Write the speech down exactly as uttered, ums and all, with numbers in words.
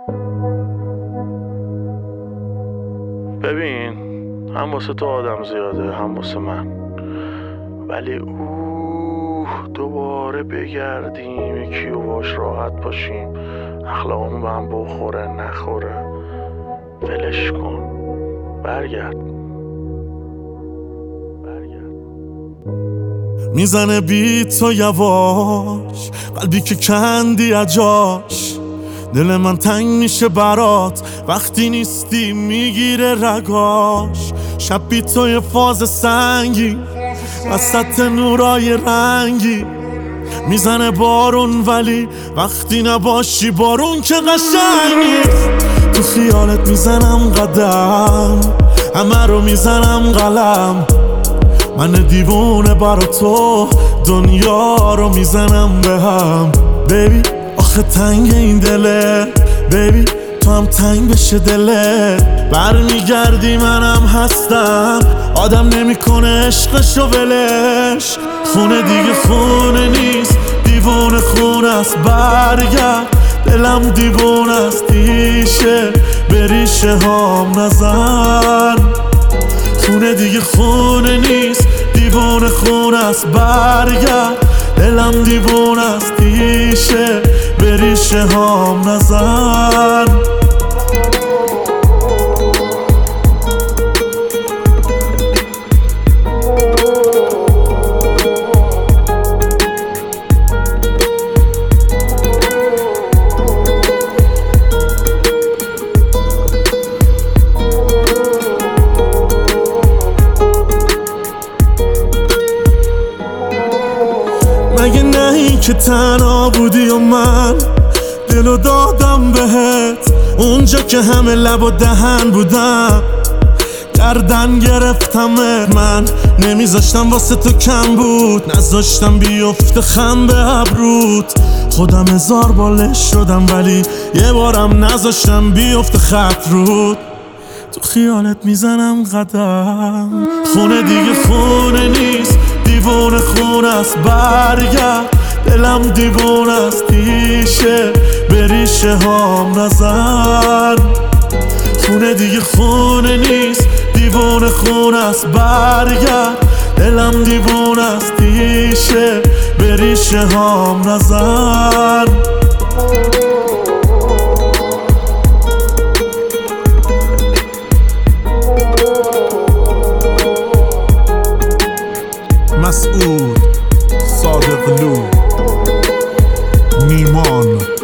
ببین، هم واسه تو آدم زیاده هم واسه من، ولی اوه دوباره بگردیم یکی و باش راحت باشیم، اخلاقمون به هم بخوره نخوره، ولش کن، برگرد برگرد. میزنه بیت تو یواش، قلبی که کندی اجاش، دل من تنگ میشه برات وقتی نیستی میگیره رگاش. شب بی تو یه فاز سنگی وسط نورای رنگی، میزنه بارون ولی وقتی نباشی بارون که قشنگی. تو خیالت میزنم قدم، همه رو میزنم قلم، من دیوونه برا تو دنیا رو میزنم به هم. بیبی آخه تنگ این دله، بیبی تو هم تنگ بشه دله. برمیگردی منم هستم، آدم نمیکنه عشقشو ولش. خونه دیگه خونه نیست، دیوونه خونه است، برگرد. دلم دیوونه است، دیشه به ریشه هام نزن. خونه دیگه خونه نیست، دیوونه خونه است، برگرد. دلم دیوونه است، دیشه به ریشه هام نزن. مگه نهی که تنها بودی و من دلو دادم بهت، اونجا که همه لب و دهن بودم گردن گرفتمت. من نمیذاشتم واسه تو کم بود، نذاشتم بیفته خم به ابروت. خودم هزار بالش شدم ولی یه بارم نذاشتم بیفته خط رود. تو خیالت میزنم قدم، خونه دیگه خونه نیست، دیوونه خونه است، برگرد. دلم دیوونه است، دیشه به ریشه هام نزن. خونه دیگه خونه نیست، دیوونه خونه است، برگرد. دلم دیوونه است، دیشه به ریشه هام نزن. مسعود صادقلو نیمان